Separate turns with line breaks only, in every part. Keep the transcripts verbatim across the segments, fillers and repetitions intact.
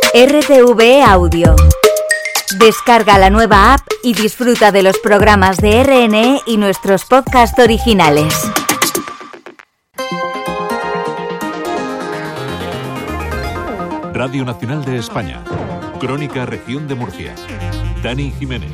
R T V E Audio. Descarga la nueva app y disfruta de los programas de R N E y nuestros podcasts originales.
Radio Nacional de España. Crónica Región de Murcia. Dani Jiménez.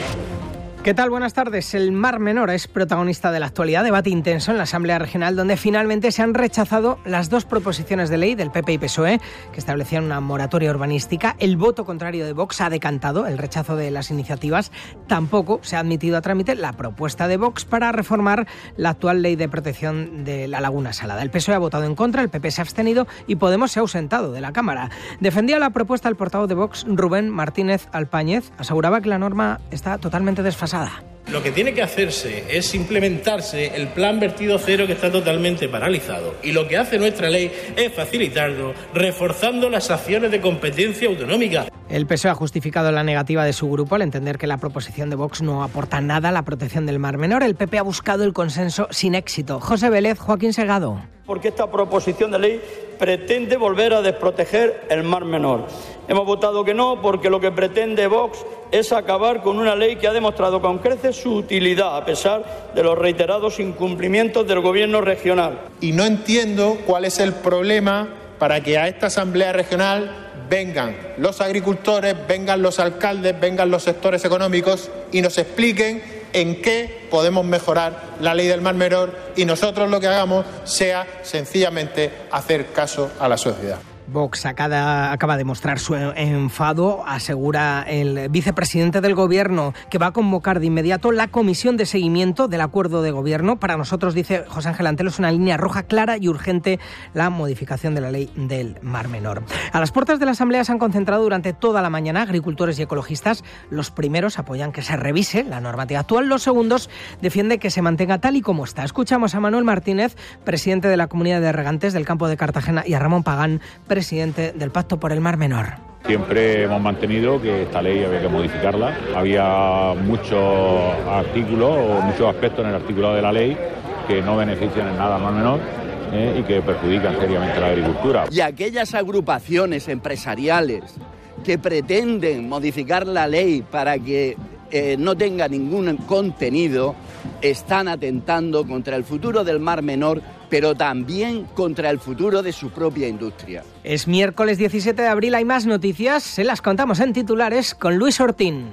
¿Qué tal? Buenas tardes. El Mar Menor es protagonista de la actualidad. Debate intenso en la Asamblea Regional, donde finalmente se han rechazado las dos proposiciones de ley del P P y P S O E que establecían una moratoria urbanística. El voto contrario de Vox ha decantado el rechazo de las iniciativas. Tampoco se ha admitido a trámite la propuesta de Vox para reformar la actual ley de protección de la Laguna Salada. El P S O E ha votado en contra, el P P se ha abstenido y Podemos se ha ausentado de la Cámara. Defendía la propuesta el portavoz de Vox, Rubén Martínez Alpáñez. Aseguraba que la norma está totalmente desfasada.
Lo que tiene que hacerse es implementarse el plan vertido cero, que está totalmente paralizado. Y lo que hace nuestra ley es facilitarlo, reforzando las acciones de competencia autonómica.
El P S O E ha justificado la negativa de su grupo al entender que la proposición de Vox no aporta nada a la protección del Mar Menor. El P P ha buscado el consenso sin éxito. José Vélez, Joaquín Segado.
Porque esta proposición de ley pretende volver a desproteger el Mar Menor. Hemos votado que no porque lo que pretende Vox es acabar con una ley que ha demostrado con creces su utilidad, a pesar de los reiterados incumplimientos del Gobierno regional.
Y no entiendo cuál es el problema para que a esta Asamblea Regional vengan los agricultores, vengan los alcaldes, vengan los sectores económicos y nos expliquen en qué podemos mejorar la ley del Mar Menor y nosotros lo que hagamos sea sencillamente hacer caso a la sociedad.
Vox acaba, acaba de mostrar su enfado, asegura el vicepresidente del Gobierno que va a convocar de inmediato la comisión de seguimiento del acuerdo de gobierno. Para nosotros, dice José Ángel Antelo, es una línea roja clara y urgente la modificación de la ley del Mar Menor. A las puertas de la Asamblea se han concentrado durante toda la mañana agricultores y ecologistas. Los primeros apoyan que se revise la normativa actual, los segundos defienden que se mantenga tal y como está. Escuchamos a Manuel Martínez, presidente de la Comunidad de Regantes del Campo de Cartagena, y a Ramón Pagán, presidente del Pacto por el Mar Menor.
Siempre hemos mantenido que esta ley había que modificarla. Había muchos artículos o muchos aspectos en el articulado de la ley que no benefician en nada al Mar Menor eh, y que perjudican seriamente a la agricultura.
Y aquellas agrupaciones empresariales que pretenden modificar la ley para que eh, no tenga ningún contenido están atentando contra el futuro del Mar Menor, pero también contra el futuro de su propia industria.
Es miércoles diecisiete de abril, hay más noticias, se las contamos en titulares con Luis Ortín.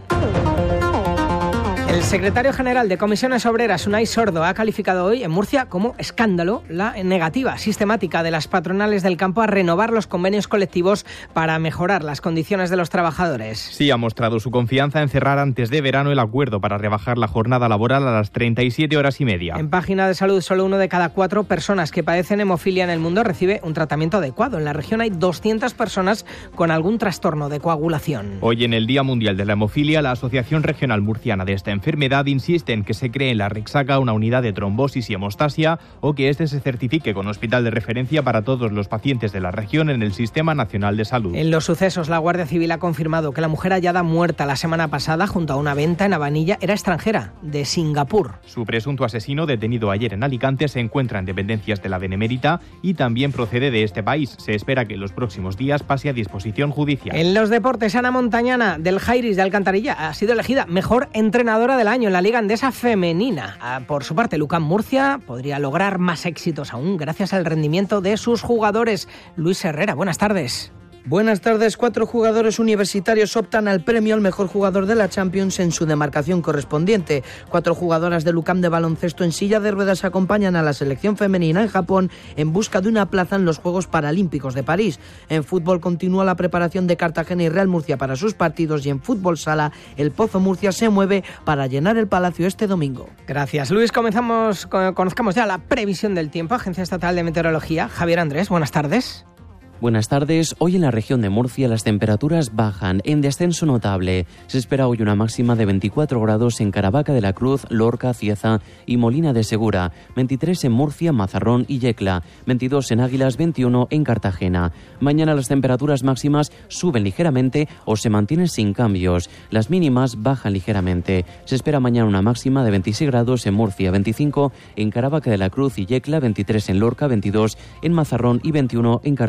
El secretario general de Comisiones Obreras, Unai Sordo, ha calificado hoy en Murcia como escándalo la negativa sistemática de las patronales del campo a renovar los convenios colectivos para mejorar las condiciones de los trabajadores.
Sí, ha mostrado su confianza en cerrar antes de verano el acuerdo para rebajar la jornada laboral a las treinta y siete horas y media.
En página de salud, solo uno de cada cuatro personas que padecen hemofilia en el mundo recibe un tratamiento adecuado. En la región hay doscientas personas con algún trastorno de coagulación.
Hoy, en el Día Mundial de la Hemofilia, la Asociación Regional Murciana de esta enfermedad enfermedad insiste en que se cree en la Rexaca una unidad de trombosis y hemostasia o que este se certifique con hospital de referencia para todos los pacientes de la región en el Sistema Nacional de Salud.
En los sucesos, la Guardia Civil ha confirmado que la mujer hallada muerta la semana pasada junto a una venta en Habanilla era extranjera, de Singapur.
Su presunto asesino, detenido ayer en Alicante, se encuentra en dependencias de la Benemérita y también procede de este país. Se espera que en los próximos días pase a disposición judicial.
En los deportes, Ana Montañana, del Jairis de Alcantarilla, ha sido elegida mejor entrenadora del año en la Liga Endesa Femenina. Por su parte, Lucán Murcia podría lograr más éxitos aún gracias al rendimiento de sus jugadores. Luis Herrera, buenas tardes.
Buenas tardes. Cuatro jugadores universitarios optan al premio al mejor jugador de la Champions en su demarcación correspondiente. Cuatro jugadoras del U C A M de baloncesto en silla de ruedas acompañan a la selección femenina en Japón en busca de una plaza en los Juegos Paralímpicos de París. En fútbol continúa la preparación de Cartagena y Real Murcia para sus partidos y en fútbol sala el Pozo Murcia se mueve para llenar el Palacio este domingo.
Gracias, Luis. Comenzamos, conozcamos ya la previsión del tiempo. Agencia Estatal de Meteorología. Javier Andrés, buenas tardes.
Buenas tardes. Hoy en la región de Murcia las temperaturas bajan en descenso notable. Se espera hoy una máxima de veinticuatro grados en Caravaca de la Cruz, Lorca, Cieza y Molina de Segura, veintitrés en Murcia, Mazarrón y Yecla, veintidós en Águilas, veintiuno en Cartagena. Mañana las temperaturas máximas suben ligeramente o se mantienen sin cambios. Las mínimas bajan ligeramente. Se espera mañana una máxima de veintiséis grados en Murcia, veinticinco en Caravaca de la Cruz y Yecla, veintitrés en Lorca, veintidós en Mazarrón y veintiuno en Cartagena.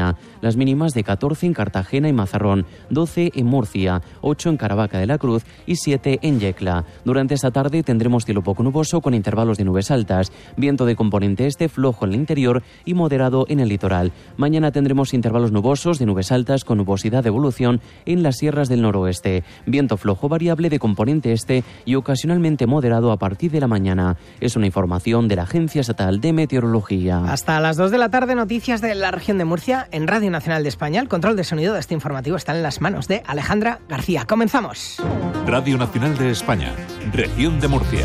Murcia. Las mínimas de catorce en Cartagena y Mazarrón, doce en Murcia, ocho en Caravaca de la Cruz y siete en Yecla. Durante esta tarde tendremos cielo poco nuboso con intervalos de nubes altas, viento de componente este flojo en el interior y moderado en el litoral. Mañana tendremos intervalos nubosos de nubes altas con nubosidad de evolución en las sierras del noroeste, viento flojo variable de componente este y ocasionalmente moderado a partir de la mañana. Es una información de la Agencia Estatal de Meteorología.
Hasta las dos de la tarde, noticias de la región de Murcia en Radio Nacional de España. El control de sonido de este informativo está en las manos de Alejandra García. Comenzamos.
Radio Nacional de España, región de Murcia.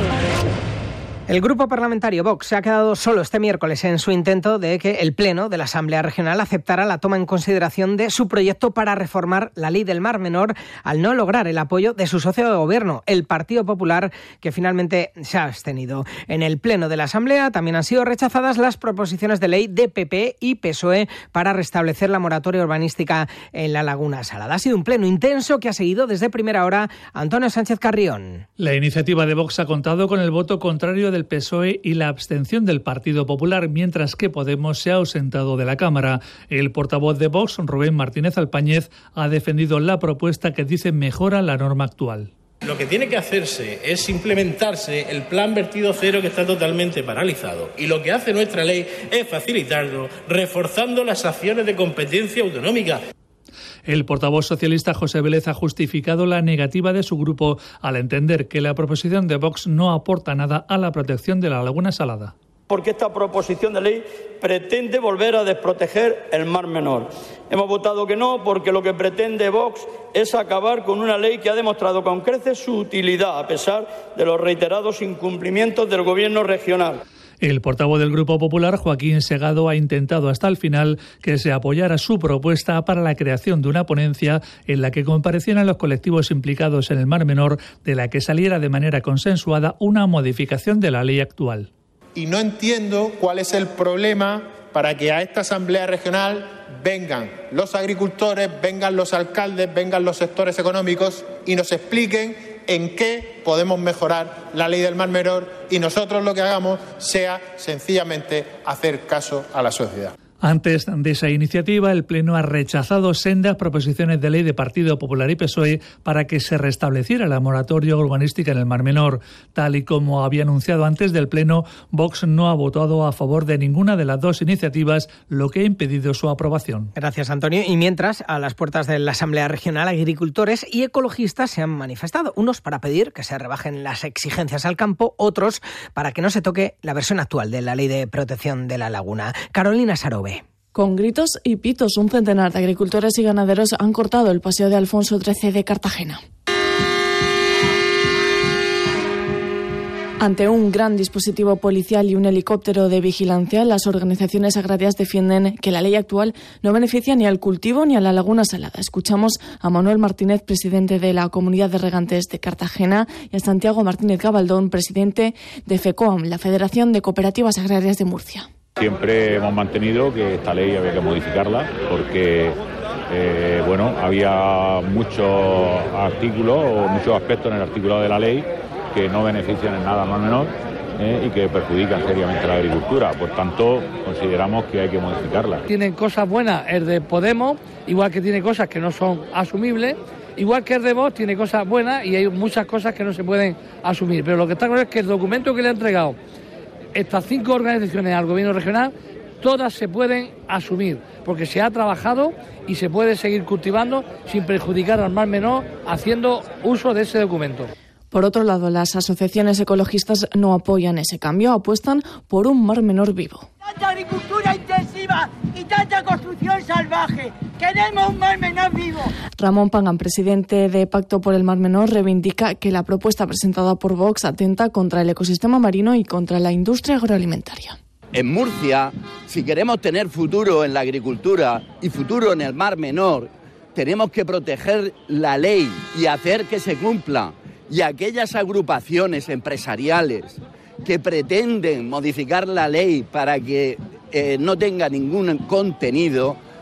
El grupo parlamentario Vox se ha quedado solo este miércoles en su intento de que el Pleno de la Asamblea Regional aceptara la toma en consideración de su proyecto para reformar la Ley del Mar Menor al no lograr el apoyo de su socio de gobierno, el Partido Popular, que finalmente se ha abstenido. En el Pleno de la Asamblea también han sido rechazadas las proposiciones de ley de P P y P S O E para restablecer la moratoria urbanística en la Laguna Salada. Ha sido un pleno intenso que ha seguido desde primera hora Antonio Sánchez Carrión.
La iniciativa de Vox ha contado con el voto contrario del P S O E y la abstención del Partido Popular, mientras que Podemos se ha ausentado de la Cámara. El portavoz de Vox, Rubén Martínez Alpáñez, ha defendido la propuesta que dice mejora la norma actual.
Lo que tiene que hacerse es implementarse el plan vertido cero, que está totalmente paralizado. Y lo que hace nuestra ley es facilitarlo, reforzando las acciones de competencia autonómica.
El portavoz socialista José Vélez ha justificado la negativa de su grupo al entender que la proposición de Vox no aporta nada a la protección de la Laguna Salada.
Porque esta proposición de ley pretende volver a desproteger el Mar Menor. Hemos votado que no porque lo que pretende Vox es acabar con una ley que ha demostrado con creces su utilidad, a pesar de los reiterados incumplimientos del Gobierno regional.
El portavoz del Grupo Popular, Joaquín Segado, ha intentado hasta el final que se apoyara su propuesta para la creación de una ponencia en la que comparecieran los colectivos implicados en el Mar Menor, de la que saliera de manera consensuada una modificación de la ley actual.
Y no entiendo cuál es el problema para que a esta Asamblea Regional vengan los agricultores, vengan los alcaldes, vengan los sectores económicos y nos expliquen en qué podemos mejorar la ley del Mar Menor y nosotros lo que hagamos sea sencillamente hacer caso a la sociedad.
Antes de esa iniciativa, el Pleno ha rechazado sendas proposiciones de ley de Partido Popular y P S O E para que se restableciera la moratoria urbanística en el Mar Menor. Tal y como había anunciado antes del Pleno, Vox no ha votado a favor de ninguna de las dos iniciativas, lo que ha impedido su aprobación.
Gracias, Antonio. Y mientras, a las puertas de la Asamblea Regional, agricultores y ecologistas se han manifestado. Unos para pedir que se rebajen las exigencias al campo, otros para que no se toque la versión actual de la Ley de Protección de la Laguna. Carolina Sarobe.
Con gritos y pitos, un centenar de agricultores y ganaderos han cortado el paseo de Alfonso trece de Cartagena. Ante un gran dispositivo policial y un helicóptero de vigilancia, las organizaciones agrarias defienden que la ley actual no beneficia ni al cultivo ni a la Laguna Salada. Escuchamos a Manuel Martínez, presidente de la Comunidad de Regantes de Cartagena, y a Santiago Martínez Gabaldón, presidente de FECOAM, la Federación de Cooperativas Agrarias de Murcia.
Siempre hemos mantenido que esta ley había que modificarla porque eh, bueno, había muchos artículos o muchos aspectos en el articulado de la ley que no benefician en nada al Mar Menor eh, y que perjudican seriamente a la agricultura. Por tanto, consideramos que hay que modificarla.
Tienen cosas buenas el de Podemos, igual que tiene cosas que no son asumibles. Igual que el de Vox tiene cosas buenas y hay muchas cosas que no se pueden asumir. Pero lo que está claro es que el documento que le ha entregado estas cinco organizaciones al gobierno regional, todas se pueden asumir, porque se ha trabajado y se puede seguir cultivando sin perjudicar al Mar Menor haciendo uso de ese documento.
Por otro lado, las asociaciones ecologistas no apoyan ese cambio, apuestan por un Mar Menor vivo.
Tanta agricultura intensiva y tanta construcción salvaje. Queremos un Mar Menor vivo.
Ramón Pagán, presidente de Pacto por el Mar Menor, reivindica que la propuesta presentada por Vox atenta contra el ecosistema marino y contra la industria agroalimentaria.
En Murcia, si queremos tener futuro en la agricultura y futuro en el Mar Menor, tenemos que proteger la ley y hacer que se cumpla. Y aquellas agrupaciones empresariales que pretenden modificar la ley para que eh, no tenga ningún contenido,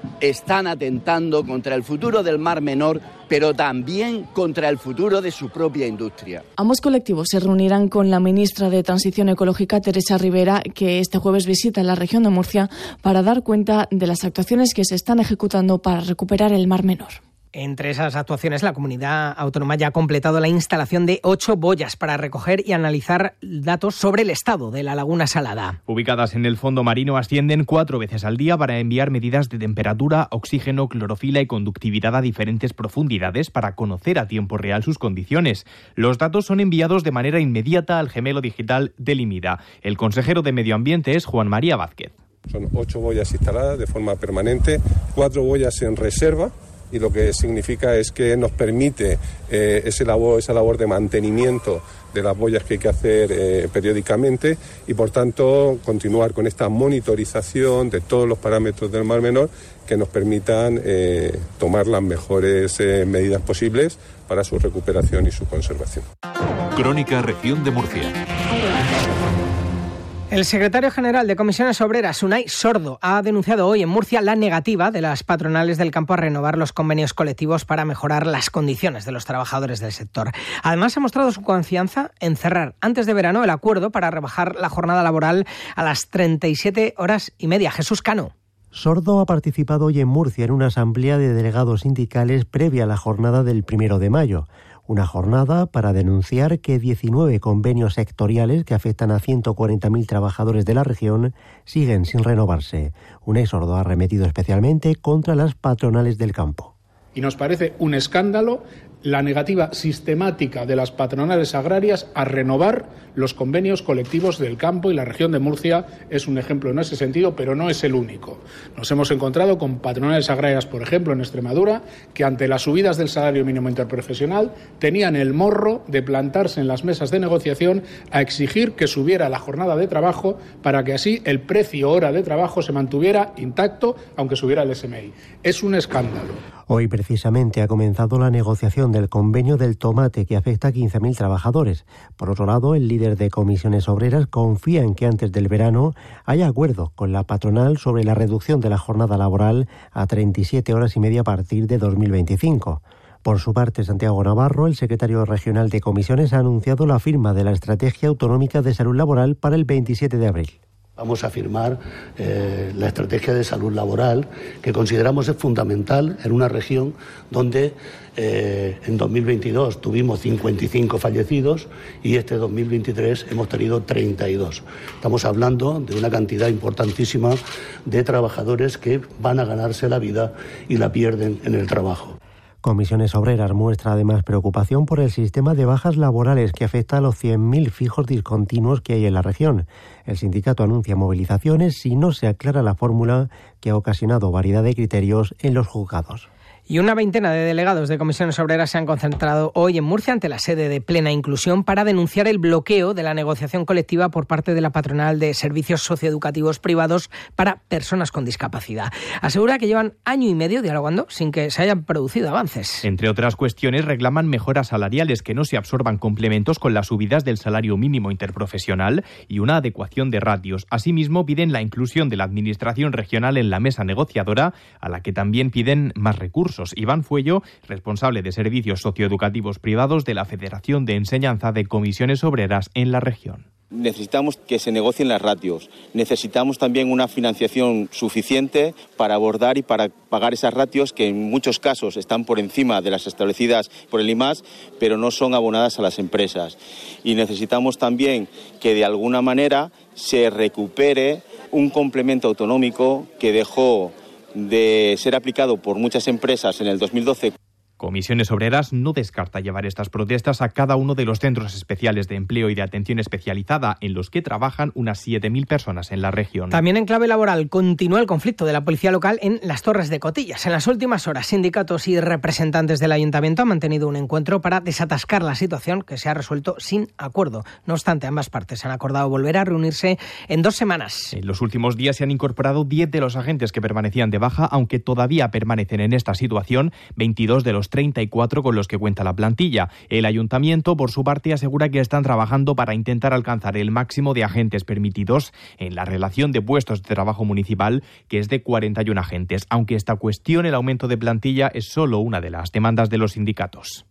están atentando contra el futuro del Mar Menor, pero también contra el futuro de su propia industria.
Ambos colectivos se reunirán con la ministra de Transición Ecológica, Teresa Rivera, que este jueves visita la región de Murcia para dar cuenta de las actuaciones que se están ejecutando para recuperar el Mar Menor.
Entre esas actuaciones, la comunidad autónoma ya ha completado la instalación de ocho boyas para recoger y analizar datos sobre el estado de la laguna salada.
Ubicadas en el fondo marino, ascienden cuatro veces al día para enviar medidas de temperatura, oxígeno, clorofila y conductividad a diferentes profundidades para conocer a tiempo real sus condiciones. Los datos son enviados de manera inmediata al gemelo digital del IMIDA. El consejero de Medio Ambiente es Juan María Vázquez.
Son ocho boyas instaladas de forma permanente, cuatro boyas en reserva, y lo que significa es que nos permite eh, ese labor, esa labor de mantenimiento de las boyas que hay que hacer eh, periódicamente y, por tanto, continuar con esta monitorización de todos los parámetros del Mar Menor que nos permitan eh, tomar las mejores eh, medidas posibles para su recuperación y su conservación.
Crónica Región de Murcia.
El secretario general de Comisiones Obreras, Unai Sordo, ha denunciado hoy en Murcia la negativa de las patronales del campo a renovar los convenios colectivos para mejorar las condiciones de los trabajadores del sector. Además, ha mostrado su confianza en cerrar antes de verano el acuerdo para rebajar la jornada laboral a las treinta y siete horas y media. Jesús Cano.
Sordo ha participado hoy en Murcia en una asamblea de delegados sindicales previa a la jornada del primero de mayo. Una jornada para denunciar que diecinueve convenios sectoriales que afectan a ciento cuarenta mil trabajadores de la región siguen sin renovarse. Unai Sordo ha arremetido especialmente contra las patronales del campo.
Y nos parece un escándalo la negativa sistemática de las patronales agrarias a renovar los convenios colectivos del campo, y la región de Murcia es un ejemplo en ese sentido, pero no es el único. Nos hemos encontrado con patronales agrarias, por ejemplo, en Extremadura, que ante las subidas del salario mínimo interprofesional tenían el morro de plantarse en las mesas de negociación a exigir que subiera la jornada de trabajo para que así el precio hora de trabajo se mantuviera intacto, aunque subiera el S M I. Es un escándalo.
Hoy precisamente ha comenzado la negociación del convenio del tomate que afecta a quince mil trabajadores. Por otro lado, el líder de Comisiones Obreras confía en que antes del verano haya acuerdo con la patronal sobre la reducción de la jornada laboral a treinta y siete horas y media a partir de dos mil veinticinco. Por su parte, Santiago Navarro, el secretario regional de Comisiones, ha anunciado la firma de la Estrategia Autonómica de Salud Laboral para el veintisiete de abril.
Vamos a firmar eh, la estrategia de salud laboral, que consideramos es fundamental en una región donde eh, en dos mil veintidós tuvimos cincuenta y cinco fallecidos y este dos mil veintitrés hemos tenido treinta y dos. Estamos hablando de una cantidad importantísima de trabajadores que van a ganarse la vida y la pierden en el trabajo.
Comisiones Obreras muestra además preocupación por el sistema de bajas laborales que afecta a los cien mil fijos discontinuos que hay en la región. El sindicato anuncia movilizaciones si no se aclara la fórmula que ha ocasionado variedad de criterios en los juzgados.
Y una veintena de delegados de Comisiones Obreras se han concentrado hoy en Murcia ante la sede de Plena Inclusión para denunciar el bloqueo de la negociación colectiva por parte de la patronal de servicios socioeducativos privados para personas con discapacidad. Asegura que llevan año y medio dialogando sin que se hayan producido avances.
Entre otras cuestiones, reclaman mejoras salariales, que no se absorban complementos con las subidas del salario mínimo interprofesional y una adecuación de ratios. Asimismo, piden la inclusión de la Administración regional en la mesa negociadora, a la que también piden más recursos. Iván Fuello, responsable de servicios socioeducativos privados de la Federación de Enseñanza de Comisiones Obreras en la región.
Necesitamos que se negocien las ratios. Necesitamos también una financiación suficiente para abordar y para pagar esas ratios que en muchos casos están por encima de las establecidas por el I M A S, pero no son abonadas a las empresas. Y necesitamos también que de alguna manera se recupere un complemento autonómico que dejó de ser aplicado por muchas empresas en el dos mil doce.
Comisiones Obreras no descarta llevar estas protestas a cada uno de los centros especiales de empleo y de atención especializada en los que trabajan unas siete mil personas en la región.
También en clave laboral continúa el conflicto de la policía local en las Torres de Cotillas. En las últimas horas, sindicatos y representantes del ayuntamiento han mantenido un encuentro para desatascar la situación, que se ha resuelto sin acuerdo. No obstante, ambas partes han acordado volver a reunirse en dos semanas.
En los últimos días se han incorporado diez de los agentes que permanecían de baja, aunque todavía permanecen en esta situación veintidós de los treinta y cuatro con los que cuenta la plantilla. El ayuntamiento, por su parte, asegura que están trabajando para intentar alcanzar el máximo de agentes permitidos en la relación de puestos de trabajo municipal, que es de cuarenta y uno agentes, aunque esta cuestión, el aumento de plantilla, es solo una de las demandas de los sindicatos.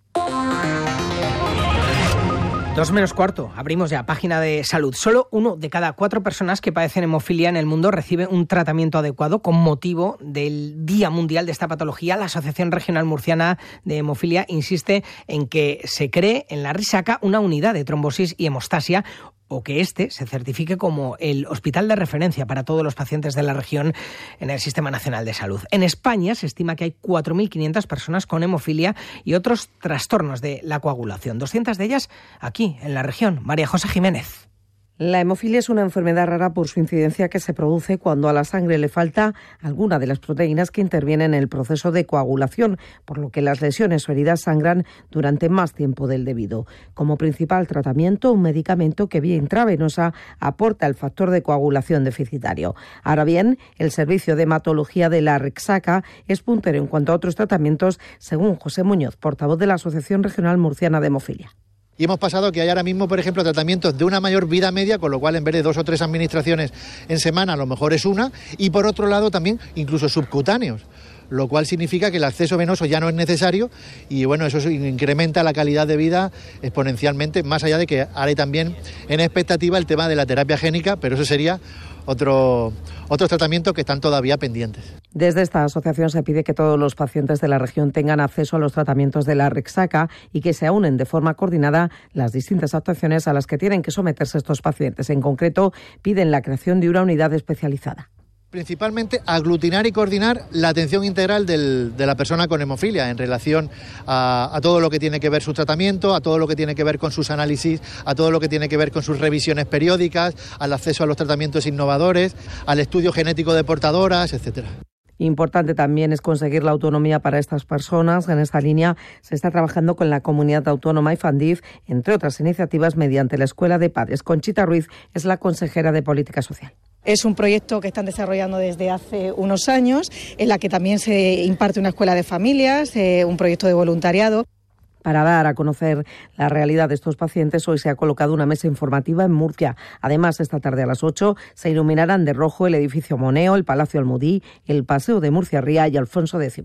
Dos menos cuarto, abrimos ya página de salud. Solo uno de cada cuatro personas que padecen hemofilia en el mundo recibe un tratamiento adecuado con motivo del Día Mundial de esta patología. La Asociación Regional Murciana de Hemofilia insiste en que se cree en la Risaca una unidad de trombosis y hemostasia, o que este se certifique como el hospital de referencia para todos los pacientes de la región en el Sistema Nacional de Salud. En España se estima que hay cuatro mil quinientas personas con hemofilia y otros trastornos de la coagulación, doscientas de ellas aquí, en la región. María José Jiménez.
La hemofilia es una enfermedad rara por su incidencia que se produce cuando a la sangre le falta alguna de las proteínas que intervienen en el proceso de coagulación, por lo que las lesiones o heridas sangran durante más tiempo del debido. Como principal tratamiento, un medicamento que vía intravenosa aporta el factor de coagulación deficitario. Ahora bien, el servicio de hematología de la Rexaca es puntero en cuanto a otros tratamientos, según José Muñoz, portavoz de la Asociación Regional Murciana de Hemofilia.
Y hemos pasado que hay ahora mismo, por ejemplo, tratamientos de una mayor vida media, con lo cual en vez de dos o tres administraciones en semana, a lo mejor es una, y por otro lado también incluso subcutáneos, lo cual significa que el acceso venoso ya no es necesario y bueno, eso incrementa la calidad de vida exponencialmente, más allá de que haré también en expectativa el tema de la terapia génica, pero eso sería otro, otros tratamientos que están todavía pendientes.
Desde esta asociación se pide que todos los pacientes de la región tengan acceso a los tratamientos de la Rexaca y que se aúnen de forma coordinada las distintas actuaciones a las que tienen que someterse estos pacientes. En concreto, piden la creación de una unidad especializada.
Principalmente aglutinar y coordinar la atención integral del, de la persona con hemofilia en relación a, a todo lo que tiene que ver su tratamiento, a todo lo que tiene que ver con sus análisis, a todo lo que tiene que ver con sus revisiones periódicas, al acceso a los tratamientos innovadores, al estudio genético de portadoras, etcétera.
Importante también es conseguir la autonomía para estas personas. En esta línea se está trabajando con la Comunidad Autónoma y Fandif, entre otras iniciativas, mediante la Escuela de Padres. Conchita Ruiz es la consejera de Política Social.
Es un proyecto que están desarrollando desde hace unos años, en la que también se imparte una escuela de familias, eh, un proyecto de voluntariado.
Para dar a conocer la realidad de estos pacientes, hoy se ha colocado una mesa informativa en Murcia. Además, esta tarde a las ocho se iluminarán de rojo el edificio Moneo, el Palacio Almudí, el Paseo de Murcia Ría y Alfonso X.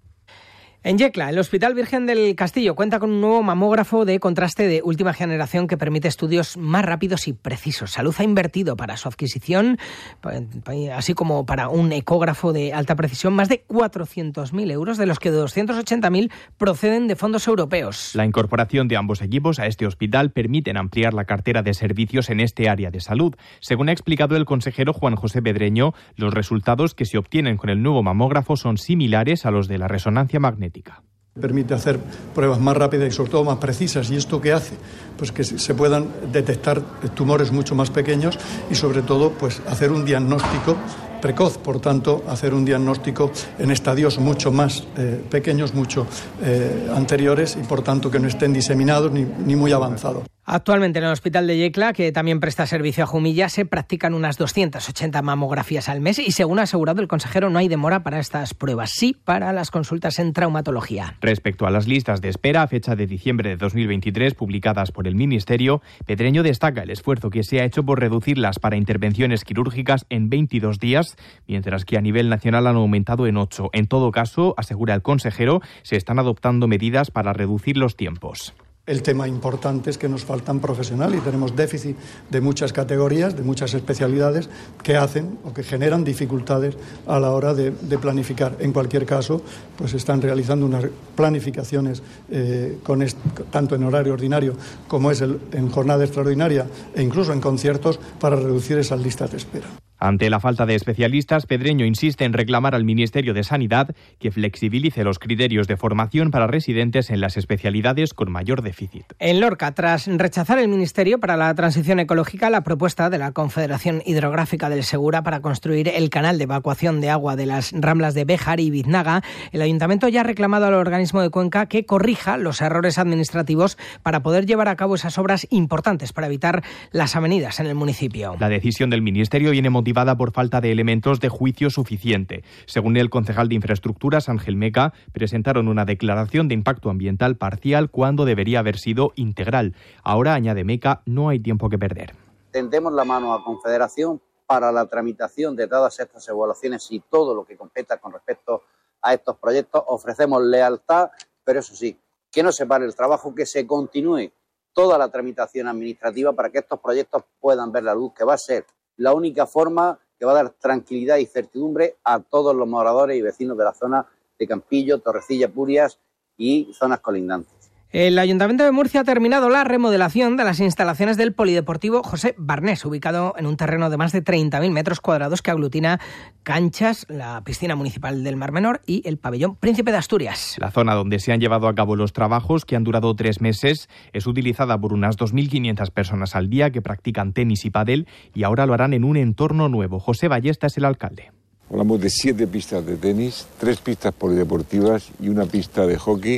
En Yecla, el Hospital Virgen del Castillo cuenta con un nuevo mamógrafo de contraste de última generación que permite estudios más rápidos y precisos. Salud ha invertido para su adquisición, así como para un ecógrafo de alta precisión, más de cuatrocientos mil euros, de los que doscientos ochenta mil proceden de fondos europeos.
La incorporación de ambos equipos a este hospital permiten ampliar la cartera de servicios en este área de salud. Según ha explicado el consejero Juan José Pedreño, los resultados que se obtienen con el nuevo mamógrafo son similares a los de la resonancia magnética.
Permite hacer pruebas más rápidas y sobre todo más precisas. ¿Y esto qué hace? Pues que se puedan detectar tumores mucho más pequeños y sobre todo pues hacer un diagnóstico precoz, por tanto hacer un diagnóstico en estadios mucho más eh, pequeños, mucho eh, anteriores y por tanto que no estén diseminados ni, ni muy avanzados.
Actualmente en el Hospital de Yecla, que también presta servicio a Jumilla, se practican unas doscientas ochenta mamografías al mes y, según ha asegurado el consejero, no hay demora para estas pruebas, sí para las consultas en traumatología.
Respecto a las listas de espera a fecha de diciembre de dos mil veintitrés publicadas por el Ministerio, Pedreño destaca el esfuerzo que se ha hecho por reducirlas para intervenciones quirúrgicas en veintidós días, mientras que a nivel nacional han aumentado en ocho. En todo caso, asegura el consejero, se están adoptando medidas para reducir los tiempos.
El tema importante es que nos faltan profesionales y tenemos déficit de muchas categorías, de muchas especialidades que hacen o que generan dificultades a la hora de, de planificar. En cualquier caso, pues están realizando unas planificaciones eh, con est- tanto en horario ordinario como es el, en jornada extraordinaria e incluso en conciertos para reducir esas listas de espera.
Ante la falta de especialistas, Pedreño insiste en reclamar al Ministerio de Sanidad que flexibilice los criterios de formación para residentes en las especialidades con mayor déficit.
En Lorca, tras rechazar el Ministerio para la Transición Ecológica la propuesta de la Confederación Hidrográfica del Segura para construir el canal de evacuación de agua de las ramblas de Béjar y Biznaga, el Ayuntamiento ya ha reclamado al organismo de Cuenca que corrija los errores administrativos para poder llevar a cabo esas obras importantes para evitar las avenidas en el municipio.
La decisión del Ministerio viene motivada archivada por falta de elementos de juicio suficiente. Según el concejal de Infraestructuras, Ángel Meca, presentaron una declaración de impacto ambiental parcial cuando debería haber sido integral. Ahora, añade Meca, no hay tiempo que perder.
Tendemos la mano a Confederación para la tramitación de todas estas evaluaciones y todo lo que competa con respecto a estos proyectos. Ofrecemos lealtad, pero eso sí, que no se pare el trabajo, que se continúe toda la tramitación administrativa para que estos proyectos puedan ver la luz, que va a ser la única forma que va a dar tranquilidad y certidumbre a todos los moradores y vecinos de la zona de Campillo, Torrecilla, Purias y zonas colindantes.
El Ayuntamiento de Murcia ha terminado la remodelación de las instalaciones del Polideportivo José Barnés, ubicado en un terreno de más de treinta mil metros cuadrados que aglutina canchas, la piscina municipal del Mar Menor y el pabellón Príncipe de Asturias.
La zona donde se han llevado a cabo los trabajos, que han durado tres meses, es utilizada por unas dos mil quinientas personas al día que practican tenis y pádel, y ahora lo harán en un entorno nuevo. José Ballesta es el alcalde.
Hablamos de siete pistas de tenis, tres pistas polideportivas y una pista de hockey,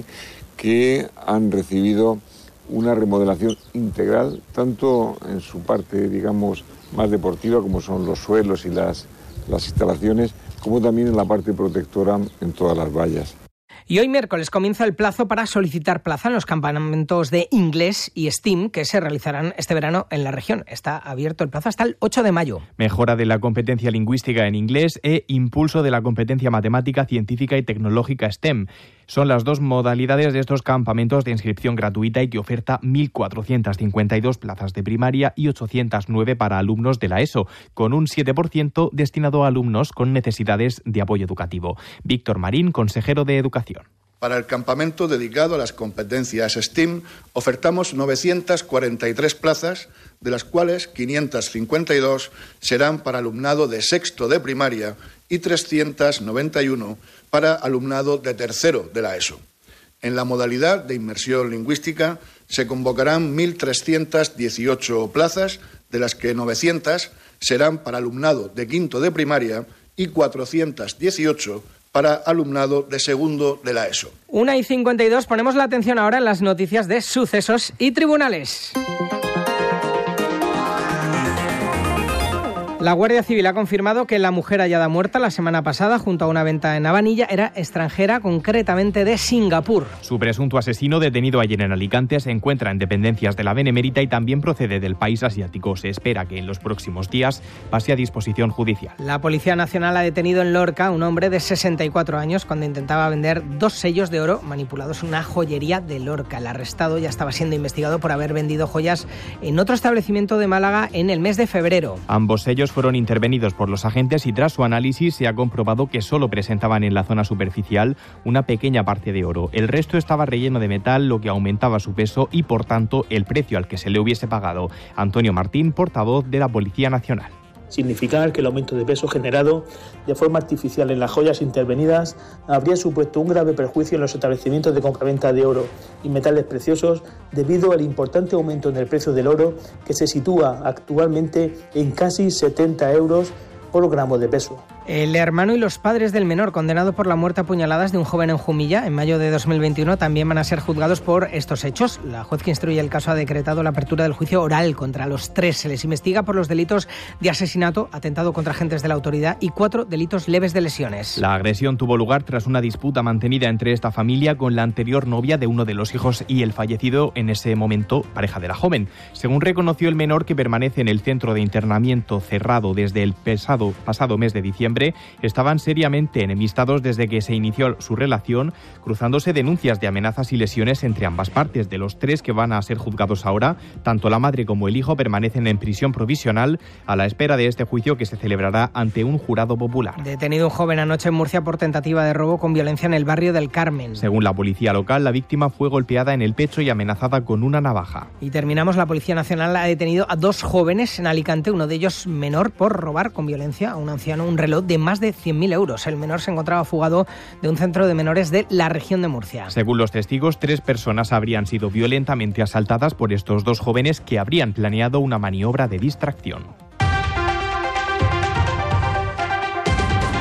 que han recibido una remodelación integral, tanto en su parte, digamos, más deportiva, como son los suelos y las, las instalaciones, como también en la parte protectora en todas las vallas.
Y hoy miércoles comienza el plazo para solicitar plaza en los campamentos de inglés y STEAM que se realizarán este verano en la región. Está abierto el plazo hasta el ocho de mayo.
Mejora de la competencia lingüística en inglés e impulso de la competencia matemática, científica y tecnológica STEM. Son las dos modalidades de estos campamentos de inscripción gratuita y que oferta mil cuatrocientas cincuenta y dos plazas de primaria y ochocientos nueve para alumnos de la ESO, con un siete por ciento destinado a alumnos con necesidades de apoyo educativo. Víctor Marín, consejero de Educación.
Para el campamento dedicado a las competencias STEAM ofertamos novecientas cuarenta y tres plazas, de las cuales quinientas cincuenta y dos serán para alumnado de sexto de primaria y trescientas noventa y uno para alumnado de tercero de la ESO. En la modalidad de inmersión lingüística se convocarán mil trescientas dieciocho plazas, de las que novecientas serán para alumnado de quinto de primaria y cuatrocientas dieciocho para alumnado de segundo de la ESO.
una y cincuenta y dos, ponemos la atención ahora en las noticias de sucesos y tribunales. La Guardia Civil ha confirmado que la mujer hallada muerta la semana pasada junto a una venta en Habanilla era extranjera, concretamente de Singapur.
Su presunto asesino, detenido ayer en Alicante, se encuentra en dependencias de la Benemérita y también procede del país asiático. Se espera que en los próximos días pase a disposición judicial.
La Policía Nacional ha detenido en Lorca a un hombre de sesenta y cuatro años cuando intentaba vender dos sellos de oro manipulados en una joyería de Lorca. El arrestado ya estaba siendo investigado por haber vendido joyas en otro establecimiento de Málaga en el mes de febrero.
Ambos sellos fueron intervenidos por los agentes y tras su análisis se ha comprobado que solo presentaban en la zona superficial una pequeña parte de oro. El resto estaba relleno de metal, lo que aumentaba su peso y, por tanto, el precio al que se le hubiese pagado. Antonio Martín, portavoz de la Policía Nacional.
Significar que el aumento de peso generado de forma artificial en las joyas intervenidas habría supuesto un grave perjuicio en los establecimientos de compraventa de oro y metales preciosos debido al importante aumento en el precio del oro, que se sitúa actualmente en casi setenta euros por gramo de peso.
El hermano y los padres del menor condenado por la muerte a puñaladas de un joven en Jumilla en mayo de dos mil veintiuno también van a ser juzgados por estos hechos. La juez que instruye el caso ha decretado la apertura del juicio oral contra los tres. Se les investiga por los delitos de asesinato, atentado contra agentes de la autoridad y cuatro delitos leves de lesiones.
La agresión tuvo lugar tras una disputa mantenida entre esta familia con la anterior novia de uno de los hijos y el fallecido, en ese momento pareja de la joven. Según reconoció el menor, que permanece en el centro de internamiento cerrado desde el pasado, pasado mes de diciembre, estaban seriamente enemistados desde que se inició su relación, cruzándose denuncias de amenazas y lesiones entre ambas partes. De los tres que van a ser juzgados ahora, tanto la madre como el hijo permanecen en prisión provisional a la espera de este juicio que se celebrará ante un jurado popular.
Detenido un joven anoche en Murcia por tentativa de robo con violencia en el barrio del Carmen.
Según la policía local, la víctima fue golpeada en el pecho y amenazada con una navaja.
Y terminamos, la Policía Nacional ha detenido a dos jóvenes en Alicante, uno de ellos menor, por robar con violencia a un anciano un reloj de más de cien mil euros. El menor se encontraba fugado de un centro de menores de la región de Murcia.
Según los testigos, tres personas habrían sido violentamente asaltadas por estos dos jóvenes que habrían planeado una maniobra de distracción.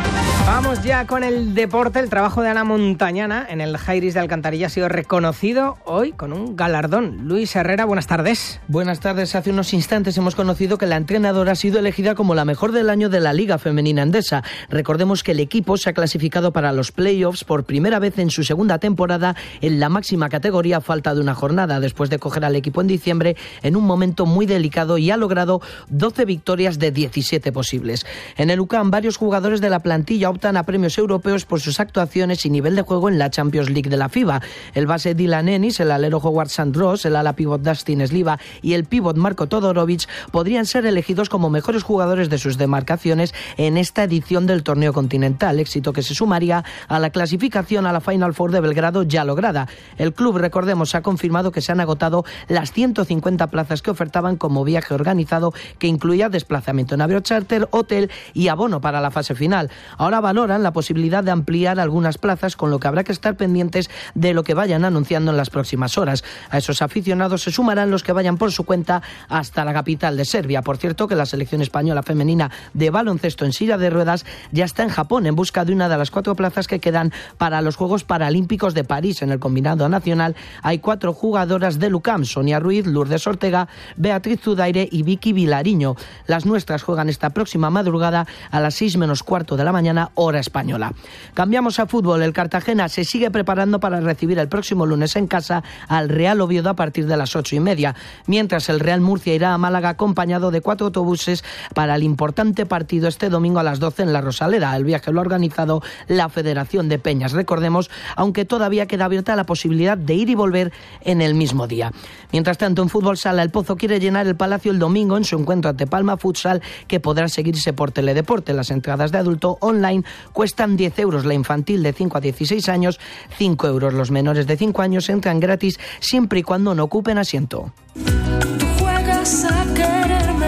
Vamos ya con el deporte. El trabajo de Ana Montañana en el Jairis de Alcantarilla ha sido reconocido hoy con un galardón. Luis Herrera, buenas tardes.
Buenas tardes. Hace unos instantes hemos conocido que la entrenadora ha sido elegida como la mejor del año de la Liga Femenina Endesa. Recordemos que el equipo se ha clasificado para los playoffs por primera vez en su segunda temporada en la máxima categoría a falta de una jornada, después de coger al equipo en diciembre en un momento muy delicado, y ha logrado doce victorias de diecisiete posibles. En el U C A M, varios jugadores de la plantilla optan a premios europeos por sus actuaciones y nivel de juego en la Champions League de la FIBA. El base Dylan Ennis, el alero Howard Sandros, el ala pívot Dustin Sliva y el pívot Marko Todorovic podrían ser elegidos como mejores jugadores de sus demarcaciones en esta edición del torneo continental, éxito que se sumaría a la clasificación a la Final Four de Belgrado ya lograda. El club, recordemos, ha confirmado que se han agotado las ciento cincuenta plazas que ofertaban como viaje organizado, que incluía desplazamiento en avión charter, hotel y abono para la fase final. Ahora valoran la posibilidad de ampliar algunas plazas, con lo que habrá que estar pendientes de lo que vayan anunciando en las próximas horas. A esos aficionados se sumarán los que vayan por su cuenta hasta la capital de Serbia. Por cierto, que la selección española femenina de baloncesto en silla de ruedas ya está en Japón en busca de una de las cuatro plazas que quedan para los Juegos Paralímpicos de París. En el combinado nacional hay cuatro jugadoras del U C A M: Sonia Ruiz, Lourdes Ortega, Beatriz Zudaire y Vicky Vilariño. Las nuestras juegan esta próxima madrugada a las seis menos cuarto de la mañana, hora española. Cambiamos a fútbol. El Cartagena se sigue preparando para recibir el próximo lunes en casa al Real Oviedo a partir de las ocho y media, mientras el Real Murcia irá a Málaga acompañado de cuatro autobuses para el importante partido este domingo a las doce en La Rosaleda. El viaje lo ha organizado la Federación de Peñas, recordemos, aunque todavía queda abierta la posibilidad de ir y volver en el mismo día. Mientras tanto, en fútbol sala, el Pozo quiere llenar el Palacio el domingo en su encuentro ante Palma Futsal, que podrá seguirse por Teledeporte. Las entradas de adulto online cuestan diez euros, la infantil de cinco a dieciséis años cinco euros. Los menores de cinco años entran gratis siempre y cuando no ocupen asiento.
Tú juegas a quererme,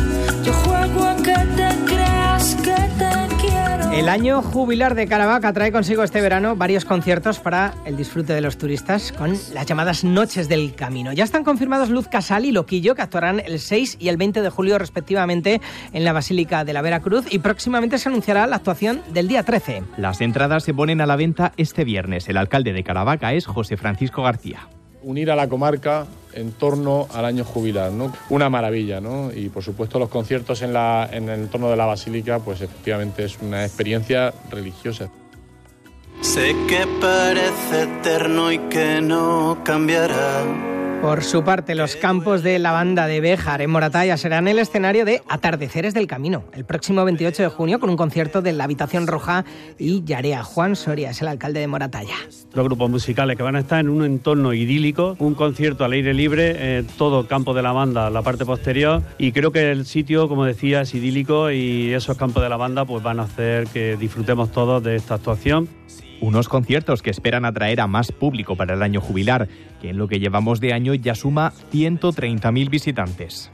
yo juego a que te creas que te quiero.
El año jubilar de Caravaca trae consigo este verano varios conciertos para el disfrute de los turistas con las llamadas Noches del Camino. Ya están confirmados Luz Casal y Loquillo, que actuarán el seis y el veinte de julio respectivamente en la Basílica de la Veracruz, y próximamente se anunciará la actuación del día trece.
Las entradas se ponen a la venta este viernes. El alcalde de Caravaca es José Francisco García.
Unir a la comarca en torno al año jubilar, ¿no? Una maravilla, ¿no? Y por supuesto los conciertos en, la, en el entorno de la Basílica, pues efectivamente es una experiencia religiosa.
Sé que parece eterno y que no cambiará.
Por su parte, los campos de la banda de Béjar en Moratalla serán el escenario de Atardeceres del Camino, el próximo veintiocho de junio, con un concierto de La Habitación Roja y Yarea. Juan Soria es el alcalde de Moratalla.
Los grupos musicales que van a estar en un entorno idílico, un concierto al aire libre, eh, todo campo de la banda, la parte posterior, y creo que el sitio, como decía, es idílico, y esos campos de la banda pues van a hacer que disfrutemos todos de esta actuación.
Unos conciertos que esperan atraer a más público para el año jubilar, que en lo que llevamos de año ya suma ciento treinta mil visitantes.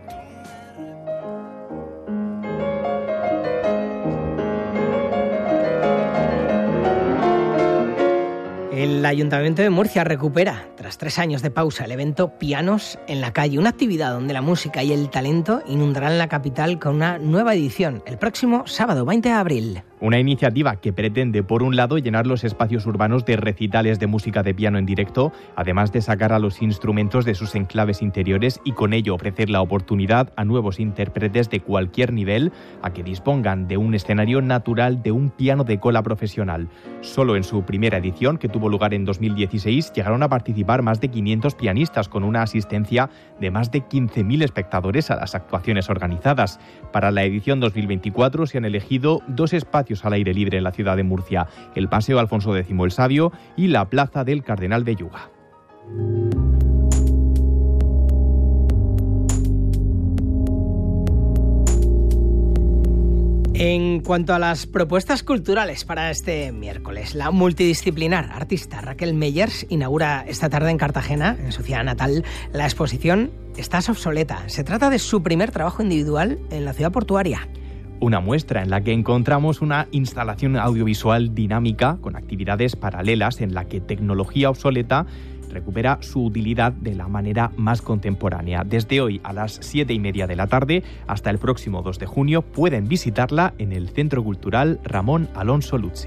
El Ayuntamiento de Murcia recupera, tras tres años de pausa, el evento Pianos en la Calle, una actividad donde la música y el talento inundarán la capital con una nueva edición el próximo sábado veinte de abril.
Una iniciativa que pretende, por un lado, llenar los espacios urbanos de recitales de música de piano en directo, además de sacar a los instrumentos de sus enclaves interiores y con ello ofrecer la oportunidad a nuevos intérpretes de cualquier nivel a que dispongan de un escenario natural de un piano de cola profesional. Solo en su primera edición, que tuvo lugar en dos mil dieciséis, llegaron a participar más de quinientos pianistas con una asistencia de más de quince mil espectadores a las actuaciones organizadas. Para la edición dos mil veinticuatro se han elegido dos espacios al aire libre en la ciudad de Murcia: el Paseo Alfonso X el Sabio y la Plaza del Cardenal Belluga.
En cuanto a las propuestas culturales para este miércoles, la multidisciplinar artista Raquel Meyers inaugura esta tarde en Cartagena, en su ciudad natal, la exposición Estás obsoleta. Se trata de su primer trabajo individual en la ciudad portuaria.
Una muestra en la que encontramos una instalación audiovisual dinámica con actividades paralelas en la que tecnología obsoleta recupera su utilidad de la manera más contemporánea. Desde hoy a las siete y media de la tarde hasta el próximo dos de junio pueden visitarla en el Centro Cultural Ramón Alonso Luzzi.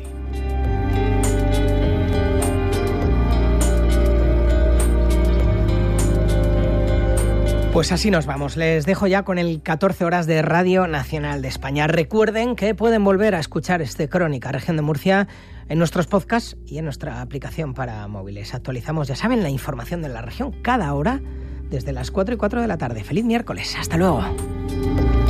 Pues así nos vamos. Les dejo ya con el catorce horas de Radio Nacional de España. Recuerden que pueden volver a escuchar este Crónica Región de Murcia en nuestros podcasts y en nuestra aplicación para móviles. Actualizamos, ya saben, la información de la región cada hora desde las cuatro y cuatro de la tarde. Feliz miércoles. Hasta luego.